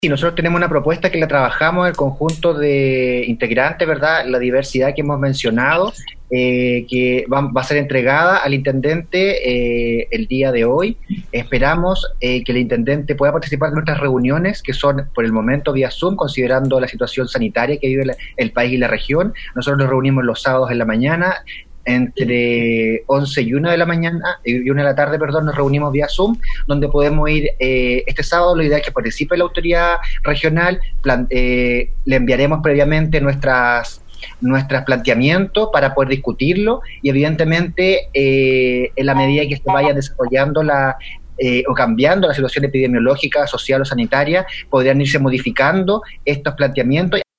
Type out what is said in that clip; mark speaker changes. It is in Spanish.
Speaker 1: Sí, nosotros tenemos una propuesta que la trabajamos el conjunto de integrantes, ¿verdad? La diversidad que hemos mencionado, que va a ser entregada al intendente el día de hoy. Esperamos que el intendente pueda participar de nuestras reuniones, que son por el momento vía Zoom, considerando la situación sanitaria que vive el país y la región. Nosotros nos reunimos los sábados en la mañana, entre 11 y 1 de la mañana y 1 de la tarde, perdón, nos reunimos vía Zoom, donde podemos ir este sábado. La idea es que participe la autoridad regional, le enviaremos previamente nuestras planteamientos para poder discutirlo y evidentemente en la medida que se vaya desarrollando o cambiando la situación epidemiológica, social o sanitaria, podrían irse modificando estos planteamientos